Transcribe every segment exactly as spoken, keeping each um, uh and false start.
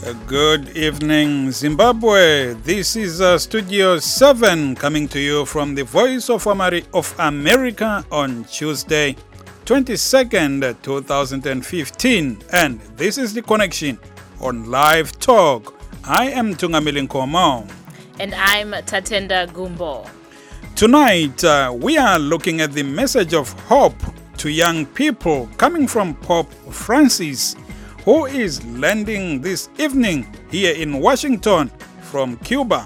Good evening, Zimbabwe. This is uh, Studio seven coming to you from the Voice of, Ameri- of America on Tuesday, twenty-second, two thousand fifteen. And this is The Connection on Live Talk. I am Tungamili Nkomo. And I'm Tatenda Gumbo. Tonight, uh, we are looking at the message of hope to young people coming from Pope Francis, who is landing this evening here in Washington from Cuba.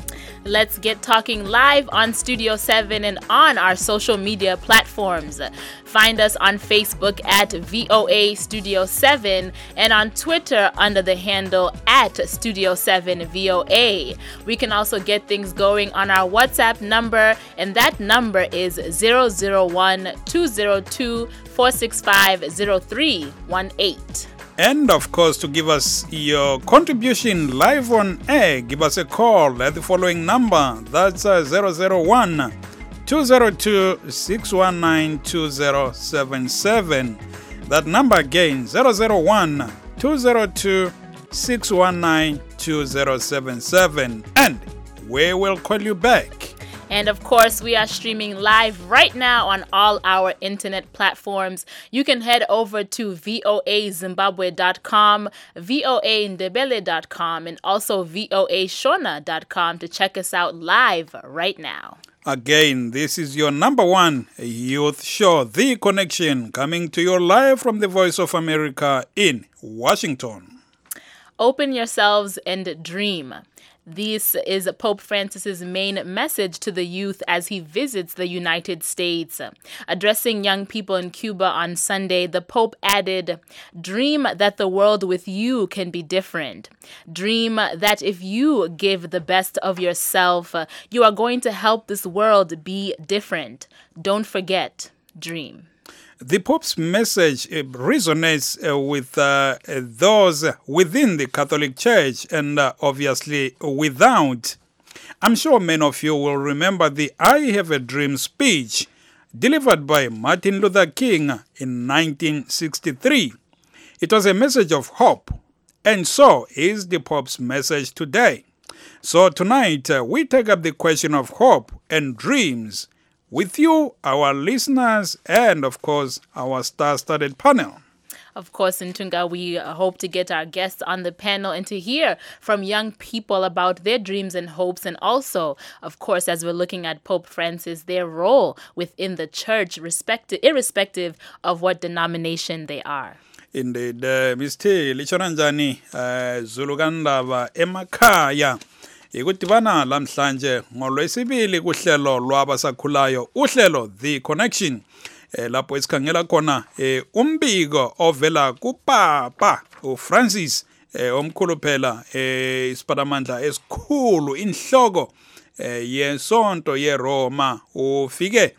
Let's get talking live on Studio seven and on our social media platforms. Find us on Facebook at V O A Studio seven and on Twitter under the handle at Studio seven V O A. We can also get things going on our WhatsApp number, and that number is zero zero one, two zero two, four six five, zero three one eight. And of course, to give us your contribution live on air, give us a call at the following number. That's uh, zero zero one, two zero two, six one nine, two zero seven seven. That number again, zero zero one, two zero two, six one nine, two zero seven seven. And we will call you back. And of course, we are streaming live right now on all our internet platforms. You can head over to V O A Zimbabwe dot com, V O A Ndebele dot com, and also V O A Shona dot com to check us out live right now. Again, this is your number one youth show, The Connection, coming to you live from the Voice of America in Washington. Open yourselves and dream. This is Pope Francis's main message to the youth as he visits the United States. Addressing young people in Cuba on Sunday, the Pope added, "Dream that the world with you can be different. Dream that if you give the best of yourself, you are going to help this world be different. Don't forget, dream." The Pope's message uh, resonates uh, with uh, those within the Catholic Church and uh, obviously without. I'm sure many of you will remember the I Have a Dream speech delivered by Martin Luther King in nineteen sixty-three. It was a message of hope, and so is the Pope's message today. So tonight, uh, we take up the question of hope and dreams with you, our listeners, and of course, our star-studded panel. Of course, in Tunga, we hope to get our guests on the panel and to hear from young people about their dreams and hopes, and also, of course, as we're looking at Pope Francis, their role within the church, respective, irrespective of what denomination they are. Indeed, uh, Mister Lichoranjani, Zulugandava, Emakaya. Ikudibana lamhlanje ngolwesibili kuhlelo lwabasakhulayo uhlelo The Connection eh, lapho esikhangela khona eh, umbiko ovela kupapa uFrancis eh, omkhulu phela eh, isiphatamandla esikhulu inhloko eh, yesonto yeRoma ufike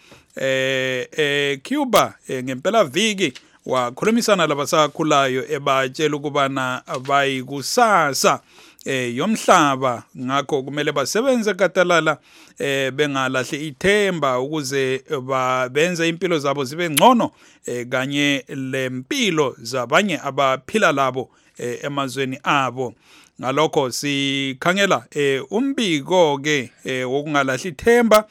eh, eh, Cuba eh, ngempela viki wakhulumisana labasakhulayo ebatshela ukubana bayikusasa eh yomhlaba ngakho kumele basebenze katalala eh bengalahli ithemba ukuze benze impilo zabo zibe ngcono eh kanye lempilo zabanye abaphila labo eh, emazweni abo. Ngalokho sikhangela eh umbiko ke eh, wokungalahli ithemba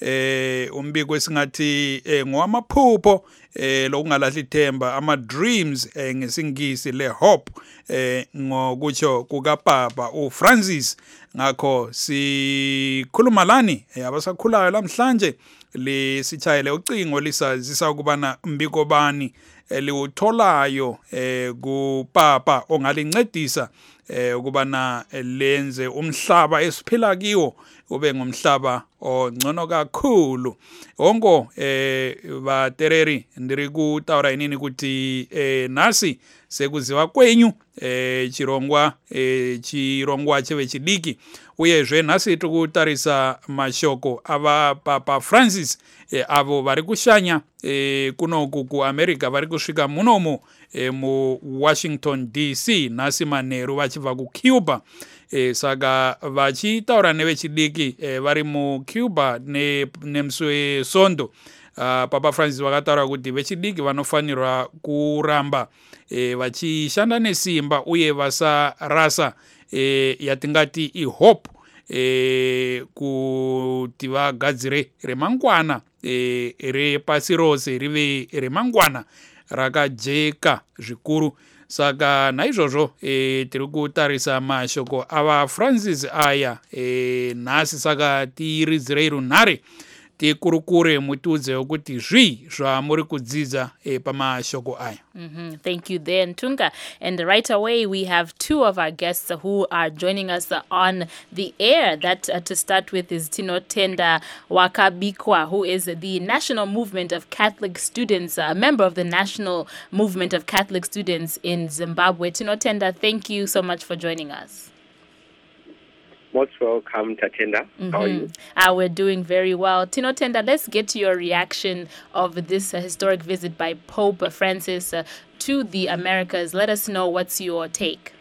eh umbiko esingathi eh, ngowamaphupho eh lokungalahli ithemba ama dreams eh, ngesingisi le hope eh ngokutsho kukaPapa uFrancis. Ngakho sikhuluma lani eh, abasakhulayo lamhlanje lisitshayele ucingo lisazisa ukubana umbiko bani eliutholayo eh kuPapa ongalincedisa eh ukubana lenze umhlaba esiphila kiwo ube ngumhlaba ongcono kakhulu. Ongo eh batereri ndiri kutaura inini kuti eh nasi sekuziva kwenyu eh chirongwa eh chirongwa cheve chidiki uyezve nasi tikutarisa mashoko ava Papa Francis eh, avo vari kushanya eh, kunoku kuAmerica vari kusvika munomu eh, mu Washington D C nasi manheru vachibva kuCuba eh, saka vachitaura nevechidiki eh, vari muCuba ne, nemusi wesondo uh, Papa Francis vakataura kuti vechidiki vanofanirwa kuramba e, vachishanda nesimba uye vasarasa e, yatingati ihope e, kuti vagadzire remangwana e, repasi rose rive remangwana rakajeka zvikuru. Saka naizvozvo e, tiri kutarisa mashoko ava Francis aya e, nhasi. Saka tiridzirei runhare tikurukure mutiudze wekuti zvii zvamuri kudzidza e, pamashoko aya. Mm-hmm. Thank you there, Ntunga. And right away, we have two of our guests who are joining us on the air. That, uh, to start with, is Tinotenda Wakabikwa, who is the National Movement of Catholic Students, a member of the National Movement of Catholic Students in Zimbabwe. Tinotenda, thank you so much for joining us. Most welcome, Tatenda. Mm-hmm. How are you? Uh, we're doing very well. Tinotenda, let's get to your reaction of this uh, historic visit by Pope Francis uh, to the Americas. Let us know what's your take.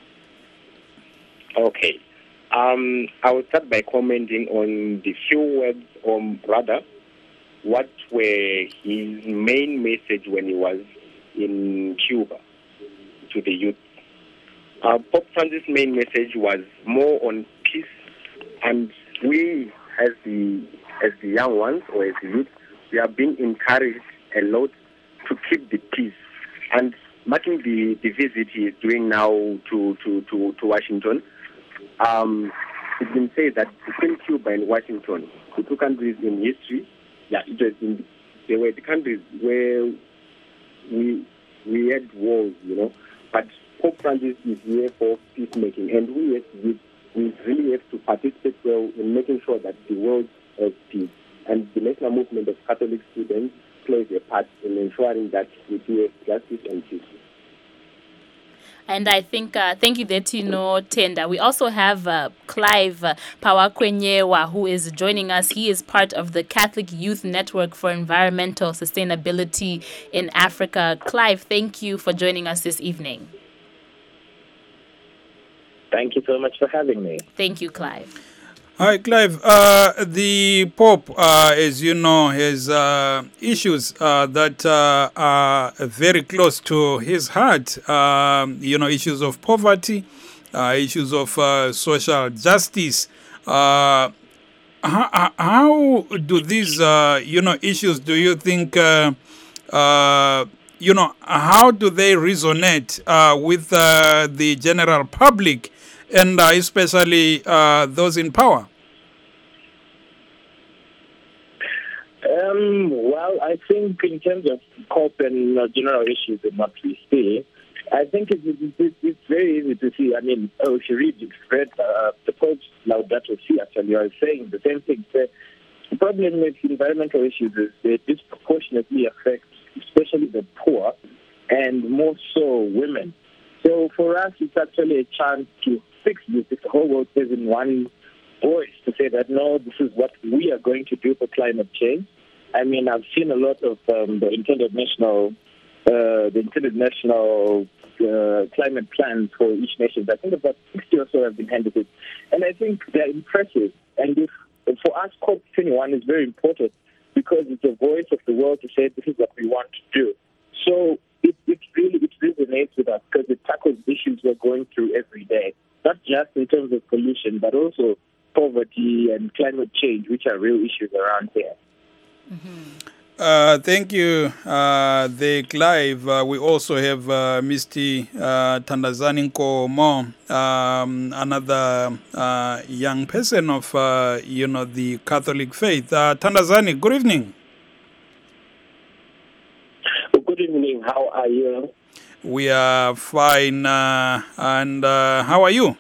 Okay. Um, I will start by commenting on the few words, or rather, what were his main message when he was in Cuba to the youth. Uh, Pope Francis' main message was more on peace, and we, as the as the young ones or as the youth, we are being encouraged a lot to keep the peace. And marking the, the visit he is doing now to to, to, to Washington, um, it's been said that between Cuba and Washington, the two countries in history, yeah, it was in, they were the countries where we we had wars, you know, but Pope Francis is here for peacemaking, and we as youth, we really have to participate well in making sure that the world has peace. And the National Movement of Catholic Students plays a part in ensuring that we do have justice and peace. And I think, uh, thank you, Detino Tenda. We also have uh, Clive uh, Pawakwenyewa, who is joining us. He is part of the Catholic Youth Network for Environmental Sustainability in Africa. Clive, thank you for joining us this evening. Thank you so much for having me. Thank you, Clive. Hi, Clive. Uh, the Pope, uh, as you know, has uh, issues uh, that uh, are very close to his heart. Um, you know, issues of poverty, uh, issues of uh, social justice. Uh, how, how do these, uh, you know, issues, do you think, uh, uh, you know, how do they resonate uh, with uh, the general public? And uh, especially uh, those in power? Um, well, I think in terms of COP and uh, general issues and what we see, I think it's, it's, it's very easy to see. I mean, oh, if you read, you've read uh, the Pope's Laudato Si, actually, you are saying the same thing. The problem with environmental issues is they disproportionately affect especially the poor and more so women. So for us, it's actually a chance to fix this. If the whole world says in one voice to say that, no, this is what we are going to do for climate change. I mean, I've seen a lot of um, the international, uh, the international uh, climate plans for each nation. I think about sixty or so have been handed in. And I think they're impressive. And if, for us, COP twenty-one is very important because it's a voice of the world to say this is what we want to do. So it, it really it resonates with us because it tackles issues we're going through every day, not just in terms of pollution, but also poverty and climate change, which are real issues around here. Mm-hmm. Uh, thank you, uh, the Clive. Uh, we also have uh, Mister Uh, Thandazani Nkomo, um, another uh, young person of, uh, you know, the Catholic faith. Uh, Thandazani, good evening. Good evening. How are you? We are fine. Uh, and uh, how are you?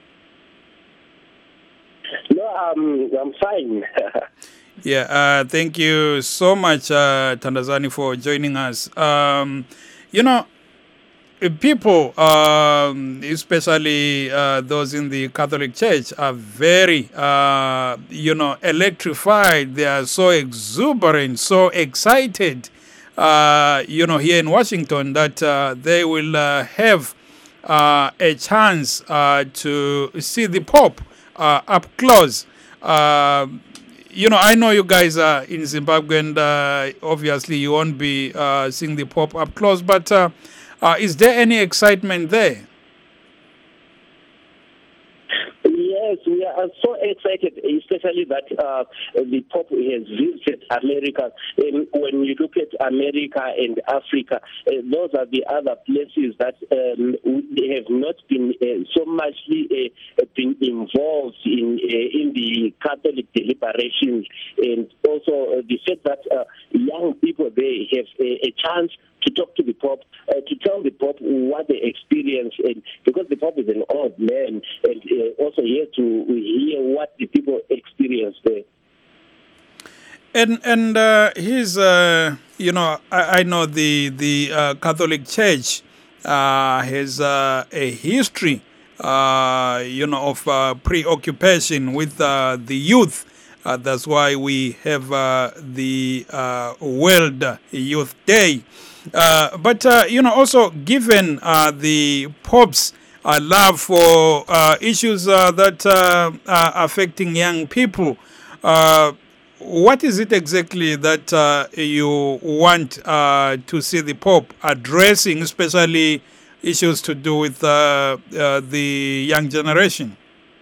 No, um, I'm fine. Yeah, uh, thank you so much, uh, Thandazani, for joining us. Um, you know, people, um, especially uh, those in the Catholic Church, are very, uh, you know, electrified. They are so exuberant, so excited, uh, you know, here in Washington that uh, they will uh, have uh, a chance uh, to see the Pope uh, up close. Uh, you know, I know you guys are in Zimbabwe, and uh, obviously you won't be uh, seeing the Pope up close, but uh, uh, is there any excitement there? Yes, we are so excited, especially that uh, the Pope has visited America. And when you look at America and Africa, uh, those are the other places that um, they have not been uh, so much uh, been involved in uh, in the Catholic deliberations, and also uh, the fact that uh, young people they have a, a chance to talk to the Pope, uh, to tell the Pope what they experience, and because the Pope is an old man, and uh, also here to hear what the people experience there. And and uh, he's, uh, you know, I, I know the the uh, Catholic Church uh, has uh, a history, uh, you know, of uh, preoccupation with uh, the youth. Uh, that's why we have uh, the uh, World Youth Day. Uh, but, uh, you know, also given uh, the Pope's uh, love for uh, issues uh, that uh, are affecting young people, uh, what is it exactly that uh, you want uh, to see the Pope addressing, especially issues to do with uh, uh, the young generation?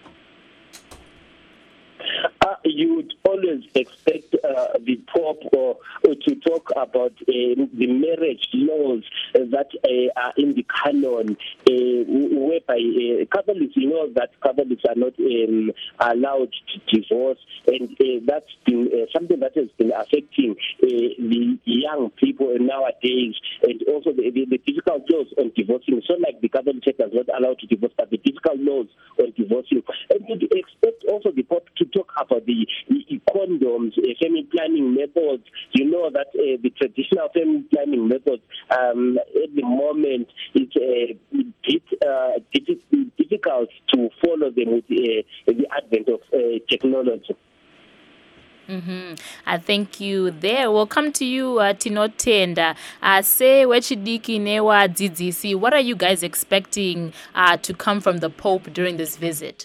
Uh, you would always expect uh, the Pope or, or to talk about uh, the marriage laws uh, that uh, are in the canon, uh, whereby uh, Catholics, you know that Catholics are not um, allowed to divorce, and uh, that's been uh, something that has been affecting uh, the young people nowadays, and also the, the, the difficult laws on divorcing. So like the Catholic Church is not allowed to divorce, but the difficult laws on divorcing. And you'd expect also the Pope to talk about the, the condoms, uh, family planning methods. You know that uh, the traditional family planning methods um, at the moment it's uh, bit, uh, difficult to follow them with uh, the advent of uh, technology. Mm-hmm. I thank you there. We'll come to you, uh, Tinotenda. Uh, say, Wechidiki Newa Dzidzisi, what are you guys expecting uh, to come from the Pope during this visit?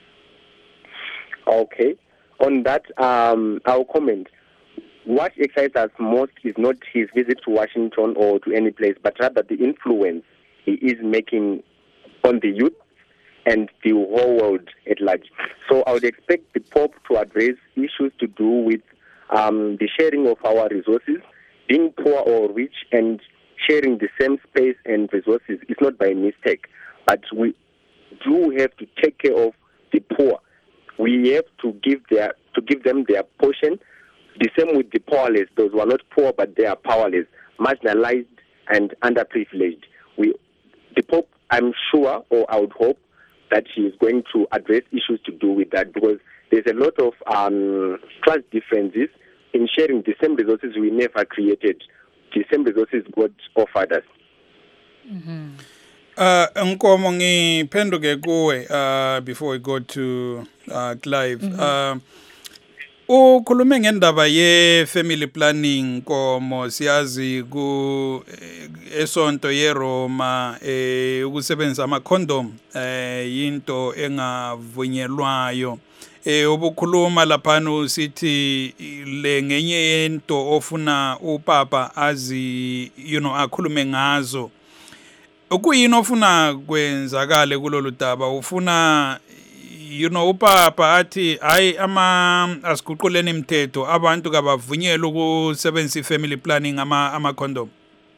Okay. On that, um, I'll comment. What excites us most is not his visit to Washington or to any place, but rather the influence he is making on the youth and the whole world at large. So I would expect the Pope to address issues to do with um, the sharing of our resources, being poor or rich, and sharing the same space and resources. It's not by mistake, but we do have to take care of the poor. We have to give their to give them their portion. The same with the powerless, those who are not poor but they are powerless, marginalized and underprivileged. We, the Pope, I'm sure, or I would hope, that he is going to address issues to do with that, because there's a lot of um, class differences in sharing the same resources we never created, the same resources God offered us. Mm-hmm. Uh, Nkomo ngiphenduke kuwe uh, before we go to uh, Clive. Mm-hmm. uh, ukhulume ngendaba ye family planning Nkomo, siyazi ku esonto ye Roma eh ukusebenzisa ama condom eh into engavunyelwayo. Eh ubukhuluma laphana usithi le ngenye yento ofuna upapa azi you know akhulume ngazo. Ukuyini ofuna kwenzakale kulolu daba? Ufuna you know upapa athi hayi ama asiguquleni imithetho abantu kabavunyelwe ukusebenzisa family planning ama ama condom?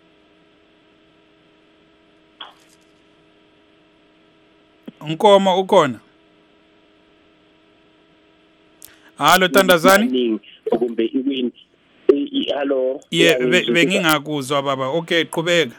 Nkomo ukhona? Hallo Tandazani? Kumbe iwini. Hello. Yeah, bengingakuzwa baba. Okay, qhubeka.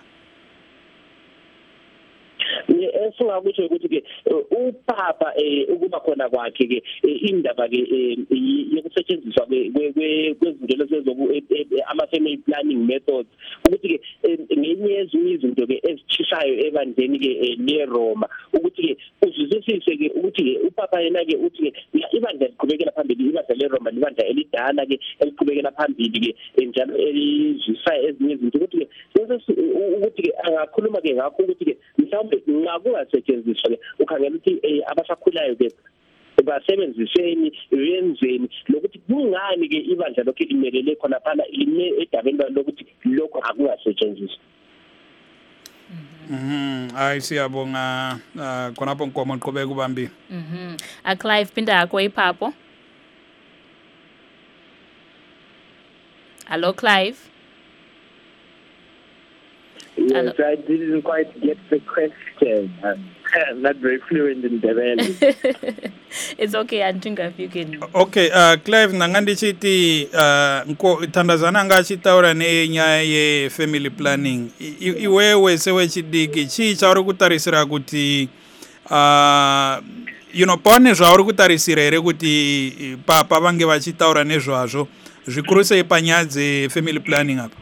Esingakusho ukuthi ke upapa ukuba khona kwakhe ke indaba ke yokusetshenziswa kwezinto lezezoku ama family planning methods ukuthi ke ngenye yezinye izinto ke ezichishayo ebandleni ke ne Roma ukuthi ke uzwisise ke ukuthi ke upapa yena ke uthi ke ibandla liqhubekela phambili, ibandla le Roma libandla elidala ke eliqhubekela phambili ke njalo elizwisa ezinye izinto ukuthi ke ukuthi ke angakhuluma ke ngakho ukuthi ke mhlawumbe ngakusetshenziswa ke ukhangela ukuthi abasakhulayo ke basebenziseni benzeni lokuthi kungani ke ibandla lokho limelele khona phana lime edabeni lokuthi lokho akusetshenziswa. Mhm hayi siyabonga khonapho nkomo nqhubeka ubambi. Mhm a Clive pinda yakho iphapho. Hello Clive. Yes, Hello. I didn't quite get the question. I'm not very fluent in Ndebele. It's okay, I think if you can. Okay, uh Clive nangandichiti uh nko thandazana ngachitaura nenyaya ye family planning. Iwewe sewe chidiki chi chauri kutarisira kuti uh you know pane zvauri kutarisira ere kuti papa vange vachitaura nezvazvo zvikuru sei panyaya dze family planning apa.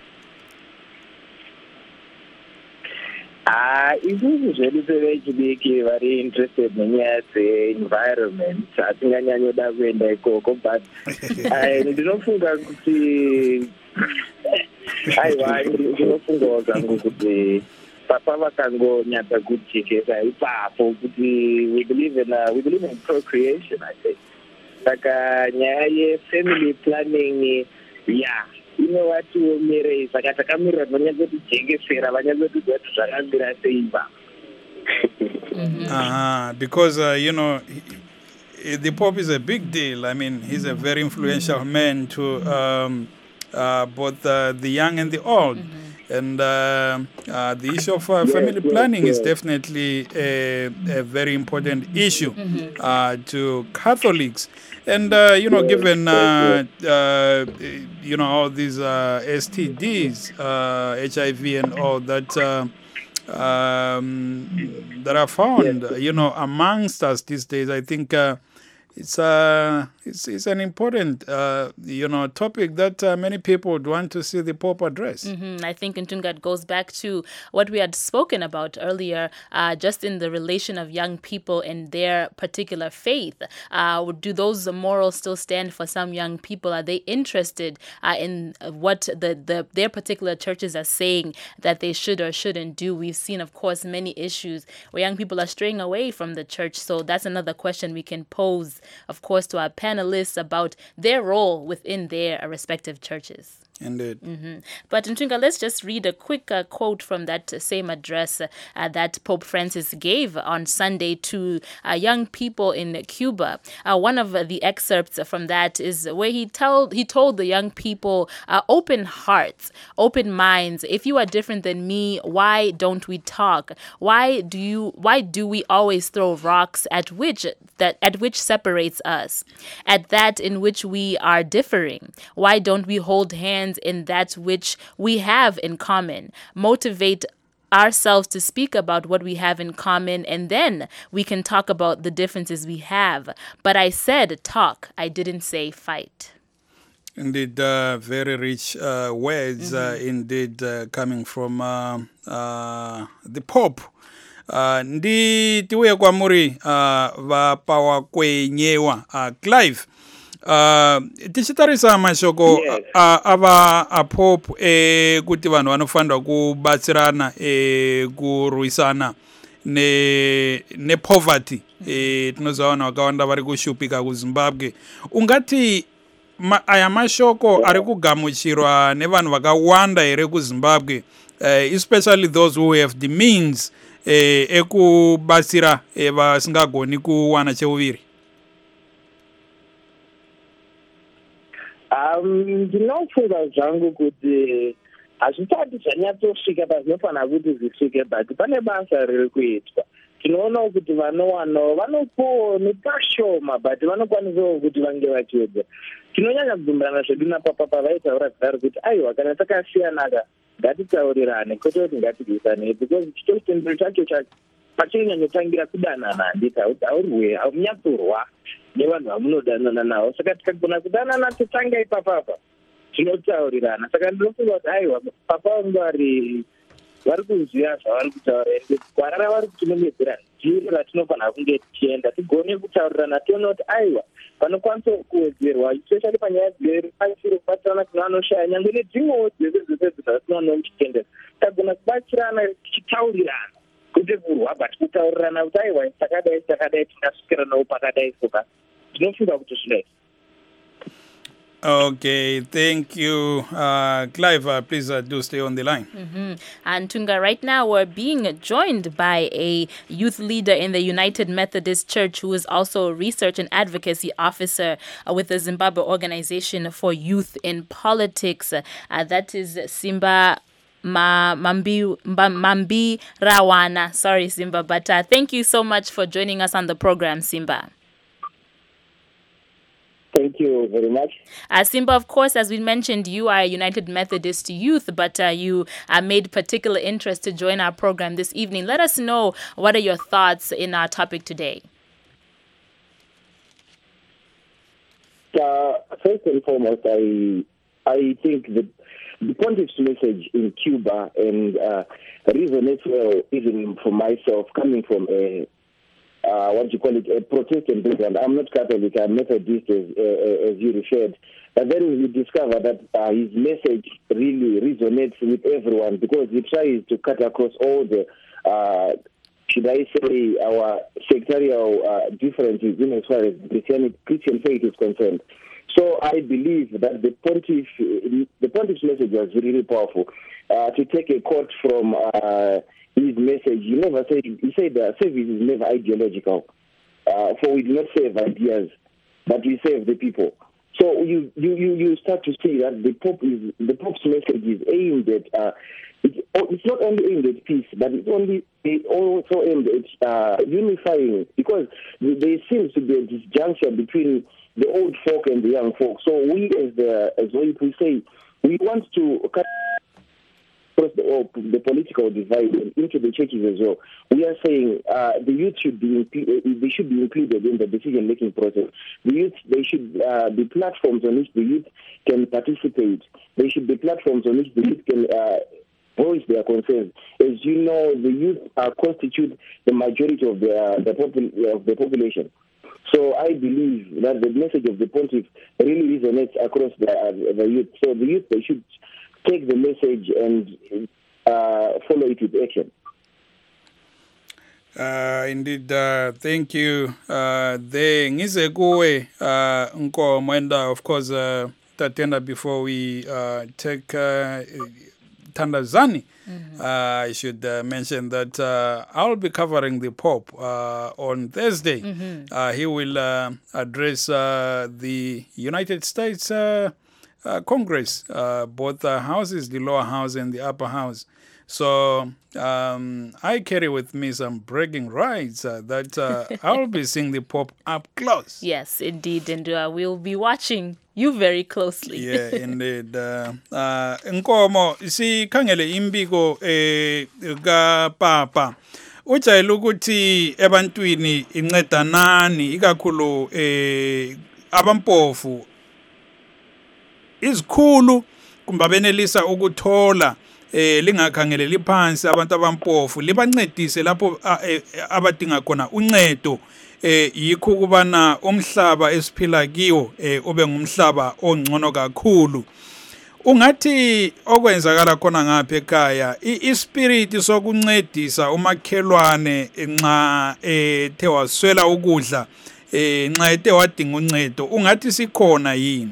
Ah, izvizvi zvedu sevechidiki vari interested nenyaya dze-environment hatinganyanyoda kuenda ikoko but ndinofunga kuti aiwa ndinofungawo zangu kuti papa vakangonyatsa kujekesa ipapo kuti we believe in uh, we believe in procreation I think saka nyaya ye-family planning yeah inovatiomere saka takamirira vanyazotijengesera vanyazotidzati zvakamira seimba. Uh-huh. Because uh, you know he, the Pope is a big deal. I mean, he's a very influential man to um, uh, both uh, the young and the old. Mm-hmm. And uh, uh, the issue of uh, yes, family yes, planning yes. is definitely a, a very important issue Mm-hmm. uh, to Catholics. And, uh, you know, yes, given, uh, yes. uh, you know, all these uh, S T Ds, uh, H I V and all that, uh, um, that are found, yes. you know, amongst us these days, I think uh, it's, uh, it's, it's an important, uh, you know, topic that uh, many people would want to see the Pope address. Mm-hmm. I think Ntungat goes back to what we had spoken about earlier, uh, just in the relation of young people and their particular faith. Uh, do those morals still stand for some young people? Are they interested uh, in what the, the their particular churches are saying that they should or shouldn't do? We've seen, of course, many issues where young people are straying away from the church. So that's another question we can pose, of course, to our panelists about their role within their respective churches. Indeed. Mm-hmm. But Ntunga, let's just read a quick uh, quote from that same address uh, that Pope Francis gave on Sunday to uh, young people in Cuba. Uh, one of the excerpts from that is where he told he told the young people, uh, open hearts, open minds. If you are different than me, why don't we talk? Why do you? Why do we always throw rocks at which that at which separates us, at that in which we are differing? Why don't we hold hands in that which we have in common, motivate ourselves to speak about what we have in common, and then we can talk about the differences we have. But I said talk, I didn't say fight. Indeed, uh, very rich uh, words, mm-hmm. uh, indeed, uh, coming from uh, uh, the Pope. Uh, ndi tiuye kwamuri uh, vapawa kwenyewa uh, Clive. Uh, tichitarisa mashoko yes. uh, ava a Pope e kuti vanhu vanofanirwa kubatsirana e kurwisana ne ne poverty e tinoziva vanhu vakawanda vari kushupika kuZimbabwe. Ungati ma, aya mashoko ari kugamuchirwa nevanhu vakawanda here kuZimbabwe, uh, especially those who have the means e ekubatsira e vasingagoni kuwana cheuviri? ndinofunga zvangu kuti hazvisati zvanyatsosvika pazvinofanira kuti zvisvike, but pane basa riri kuitwa. Tinoona kuti vanowanawo vanopowo nepashoma, but vanokwanisawo kuti vange vachiedza. Tinonyanya kubvumburana zvedu napapa pavaitaura kudaro kuti aiwa, kana takasiyanaka ngatitaurirane kwete kuti ngatidzisanei, because chitotendero chacho pachinyanyotangira kudanana handiti hautaurwe haunyatsorwa nevanhu vamunodanana navo. Saka tikagona kudanana totanga ipapapa tinotaurirana. Saka ndinofunga kuti aiwa papa vangu vari vari kuziva zvavari kutaura, ende gwara ravari kutinongedzera ndiro ratinofanira kunge tichienda tigone kutaurirana, tione kuti aiwa panokwanisa kuwedzerwa, especially panyaya dzerupachiro kubatsirana kuna vanoshaya, nyangwe nedzimwewo dzese dzese dzatinoona muchitendero. Tagona kubatsirana tichitaurirana, kwete kurwa, but kutaurirana kuti aiwa takadai takadai tingasvikiranawo pakadai soka. tinofunda kuti zvinei. Okay, thank you. Uh, Clive, uh, please uh, do stay on the line. Mm-hmm. And Tunga, right now we're being joined by a youth leader in the United Methodist Church who is also a research and advocacy officer uh, with the Zimbabwe Organization for Youth in Politics. Uh, that is Simba Ma, Mambi, Mba, Mambi Rawana. Sorry, Simba, but uh, thank you so much for joining us on the program, Simba. Thank you very much. Uh, Simba, of course, as we mentioned, you are a United Methodist youth, but uh, you uh, made particular interest to join our program this evening. Let us know, what are your thoughts in our topic today? Uh, first and foremost, I I think that the pontiff's message in Cuba and uh, resonates well even for myself, coming from a Uh, what you call it, a Protestant background. I'm not Catholic, I'm Methodist, as, uh, as you referred. But then we discover that uh, his message really resonates with everyone because he tries to cut across all the, uh, should I say, our sectarial uh, differences in as far as Christian, Christian faith is concerned. So I believe that the pontiff, the pontiff's message was really powerful. Uh, to take a quote from uh, his message, he never said, he said that service is never ideological. Uh, for we do not save ideas, but we save the people. So you, you, you, you start to see that the Pope is, the Pope's message is aimed at, uh, it's, it's not only aimed at peace, but it's only it's also aimed at uh, unifying, because there seems to be a disjunction between the old folk and the young folk. So we as the, as we say, we want to cut across the, oh, the political divide and into the churches as well. We are saying uh, the youth should be they should be included in the decision-making process. The youth, they should uh, be platforms on which the youth can participate. They should be platforms on which the youth can uh, voice their concerns. As you know, the youth uh, constitute the majority of the uh, the, popul- of the population. So I believe that the message of the pontiff really resonates across the, uh, the youth. So the youth, they should take the message and uh, follow it with action. Uh, indeed, uh, thank you. Uh, the ngize kuwe uh, Nkomo, and uh, of course, uh, Tatenda, before we uh, take uh, Thandazani. Mm-hmm. Uh, I should uh, mention that uh, I'll be covering the Pope uh, on Thursday. Mm-hmm. Uh, he will uh, address uh, the United States uh, uh, Congress, uh, both the houses, the lower house and the upper house. So um, I carry with me some bragging rights uh, that uh, I'll be seeing the Pope up close. Yes, indeed, and uh, we'll be watching you very closely. Yeah, indeed. Uh, uh, Nkomo, sikhangele imbiko eh ka Papa. Ujayele ukuthi ebantwini inceda nani ikakhulu eh abampofu izikhulu kumbe benelisa ukuthola eh lingakhangeleli phansi abantu abampofu libancedise lapho abadinga khona uncedo. Eh yikho kubana umhlaba esiphila kiwo eh ube ngumhlaba ongcono kakhulu. Ungathi okwenzakala khona ngapha ekhaya ispirit sokuncedisa umakhelwane nxa ethe waswela ukudla eh nxa ethe wadinga uncedo ungathi sikhona yini?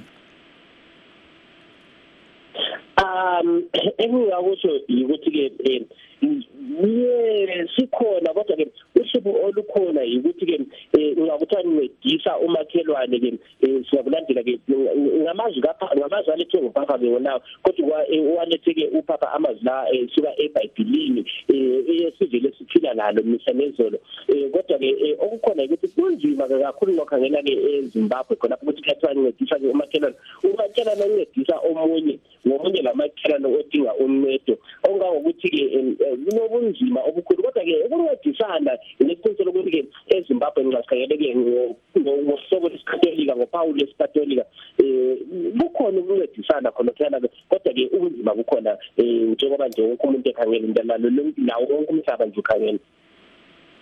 Um engingakusho ukuthi ke ye sikhona kodwa ke uhlupho olukhona ukuthi ke ungakuthi ancedisa umakhelwane ke siyakulandela ke ngamazwi kapha ngamazwi alethe ngopapa bewona kodwa walethe ke upapa amazwi la suka eBhayibhelini esivele siphila nalo mihla nezolo kodwa ke okukhona ukuthi kunzima kakhulu ngokhangela ke eZimbabwe khona ukuthi kuthiwa ancedisa ke umakhelwane umakhelwane ancedisa omunye ngomunye lamakhelwane odinga uncedo ongangokuthi ke kunobunzima obukhulu kodwa ke ukuncedisana nesiqiniseko ukuthi ke eZimbabwe ngicakhangele ke ngosobo lesikatolika ngoPaul lesikatolika eh bukhona ukuncedisana khona phela kodwa ke ubunzima bukhona njengoba nje wonke umuntu ekhangela indalalo nawo wonke umhlaba nje ukhangela.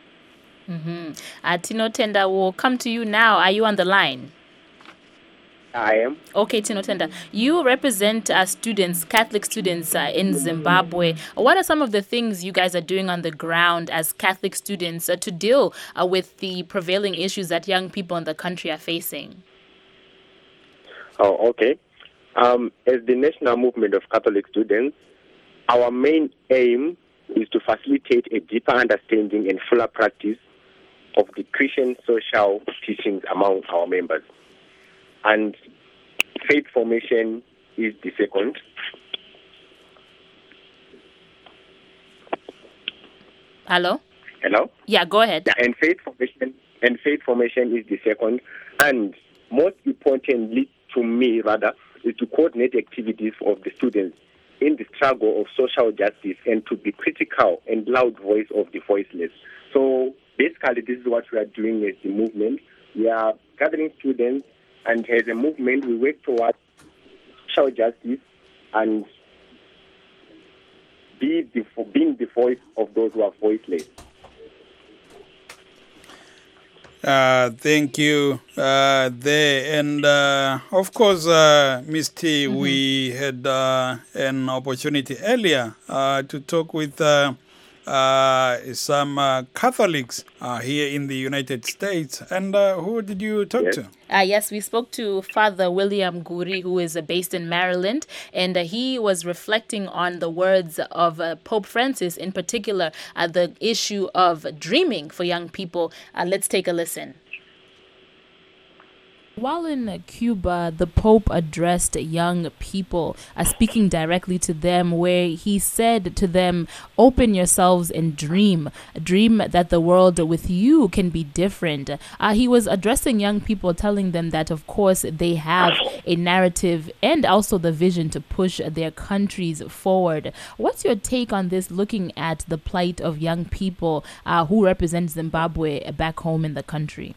Mhm. Atino Tenda, will come to you now. Are you on the line? I am. Okay, Tinotenda, you represent uh, students, Catholic students uh, in Zimbabwe. What are some of the things you guys are doing on the ground as Catholic students uh, to deal uh, with the prevailing issues that young people in the country are facing? Oh, okay. Um, as the National Movement of Catholic Students, our main aim is to facilitate a deeper understanding and fuller practice of the Christian social teachings among our members. And faith formation is the second. Hello? Hello? Yeah, go ahead. Yeah, and faith formation and faith formation is the second. And most importantly to me, rather, is to coordinate activities of the students in the struggle of social justice and to be critical and loud voice of the voiceless. So basically, this is what we are doing as the movement. We are gathering students, and as a movement, we work towards social justice and be the, being the voice of those who are voiceless. Uh, thank you uh, there. And uh, of course, uh, Miz T, mm-hmm. we had uh, an opportunity earlier uh, to talk with uh, uh, some uh, Catholics uh, here in the United States. And uh, who did you talk yes. to? Uh, yes, we spoke to Father William Guri, who is uh, based in Maryland, and uh, he was reflecting on the words of uh, Pope Francis, in particular, uh, the issue of dreaming for young people. Uh, let's take a listen. While in Cuba, the Pope addressed young people, uh, speaking directly to them, where he said to them, open yourselves and dream. Dream that the world with you can be different. Uh, he was addressing young people, telling them that, of course, they have a narrative and also the vision to push their countries forward. What's your take on this, looking at the plight of young people uh, who represent Zimbabwe back home in the country?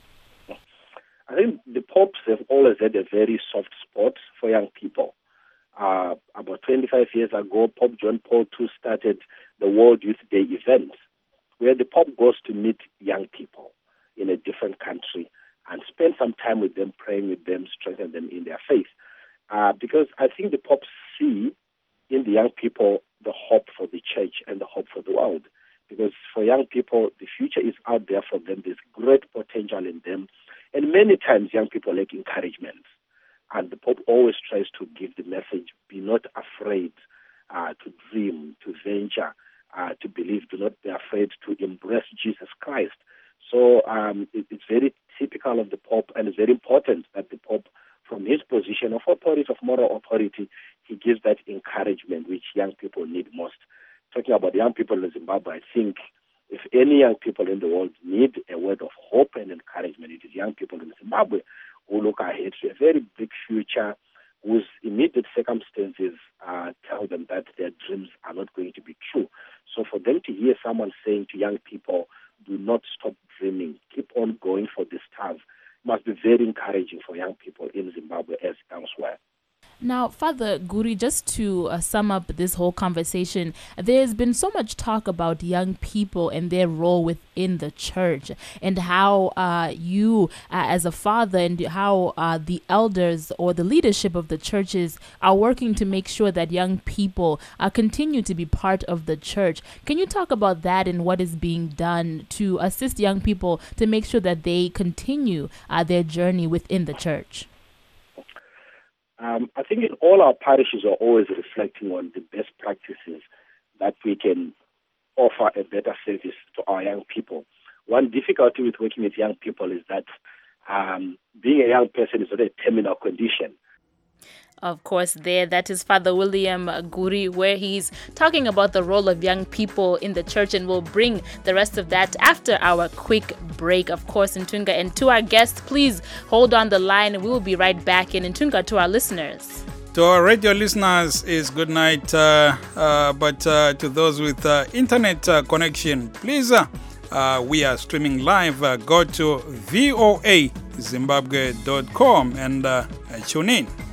I think the popes have always had a very soft spot for young people. Uh, about twenty-five years ago, Pope John Paul the Second started the World Youth Day event, where the Pope goes to meet young people in a different country and spend some time with them, praying with them, strengthening them in their faith. Uh, because I think the popes see in the young people the hope for the church and the hope for the world. Because for young people, the future is out there for them. There's great potential in them. And many times young people lack encouragement. And the Pope always tries to give the message, be not afraid uh, to dream, to venture, uh, to believe. Do not be afraid to embrace Jesus Christ. So um, it, it's very typical of the Pope, and it's very important that the Pope, from his position of authority, of moral authority, he gives that encouragement which young people need most. Talking about young people in Zimbabwe, I think if any young people in the world need a word of hope and encouragement, it is young people in Zimbabwe who look ahead to a very big future, whose immediate circumstances uh, tell them that their dreams are not going to be true. So for them to hear someone saying to young people, do not stop dreaming, keep on going for this task, must be very encouraging for young people in Zimbabwe as elsewhere. Now, Father Guri, just to uh, sum up this whole conversation, there's been so much talk about young people and their role within the church, and how uh, you, uh, as a father, and how uh, the elders or the leadership of the churches are working to make sure that young people uh, continue to be part of the church. Can you talk about that and what is being done to assist young people to make sure that they continue uh, their journey within the church? Um, I think in all our parishes are always reflecting on the best practices that we can offer a better service to our young people. One difficulty with working with young people is that um, being a young person is not a terminal condition. Of course, there, that is Father William Guri, where he's talking about the role of young people in the church, and we'll bring the rest of that after our quick break, of course, in Ntunga. And to our guests, please hold on the line. We will be right back in Ntunga. To our listeners. To our radio listeners is good night, uh, uh, but uh, to those with uh, internet uh, connection, please, uh, uh, we are streaming live. Uh, go to voa zimbabwe dot com and uh, tune in.